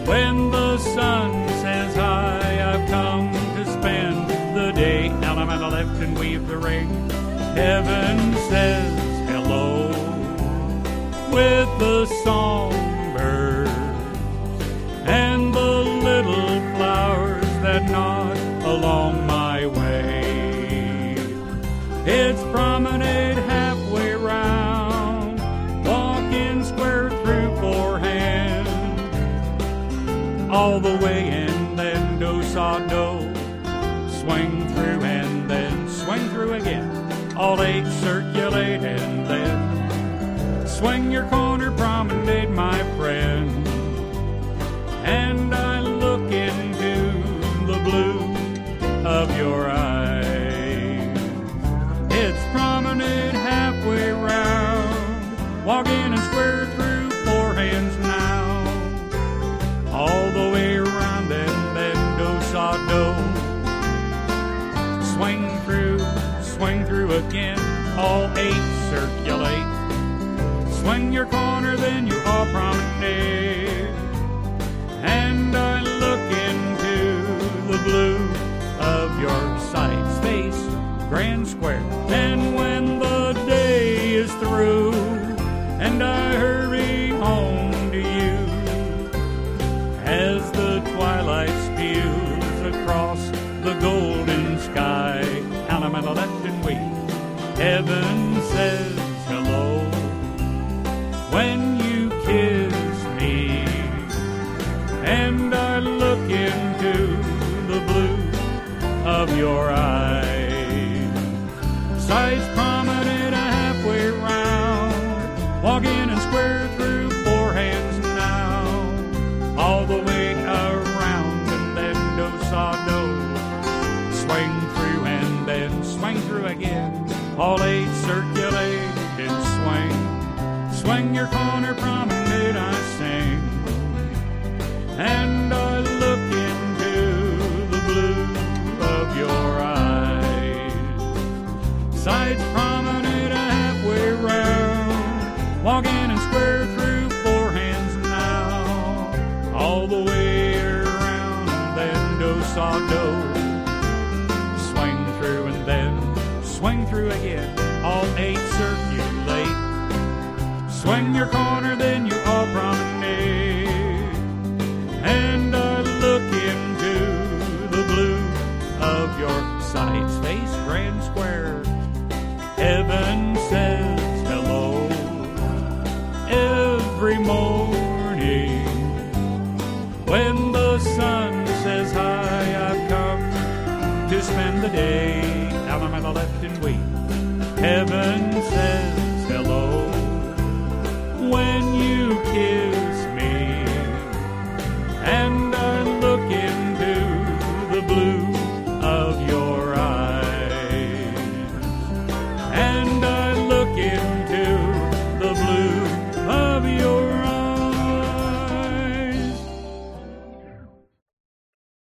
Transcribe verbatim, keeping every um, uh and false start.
When the sun says hi, I've come to spend the day. Now I'm on the left and weave the ring. Heaven says hello with the songbirds and the little flowers that nod along my way. It's promenade halfway round, walking square through four hands, all the way and then do-sa-do, swing through and then swing through again, all eight circulate and then swing your corner promenade, my friend. And I look into the blue of your eyes. It's promenade halfway round, walking and square through four hands now, all the way around and then do-sa-do, swing through, swing through again, all eight circulate, swing your corner, then you all promenade. And I look into the blue of your sight space, grand square. And when the day is through and I hurry home to you, as the twilight spews across the golden sky, count 'em on the left and we, heaven says hello when you kiss me. And I look into the blue of your eyes. Sights promenade a halfway round, walking and square through four hands now, all the way around and then do-sa-do, swing through and then swing through again, all eight circulate and swing, swing your corner promenade, I sing. And I look into the blue of your eyes. Sides promenade a halfway round, walking and square through four hands now, all the way around and then do-sa-do, swing through and then swing through again, all eight circulate, swing your corner, then you all promenade. And I look into the blue of your sight space, grand square. Heaven says hello every morning. When the sun says hi, I've come to spend the day. Down on my left and we, heaven says hello when you kiss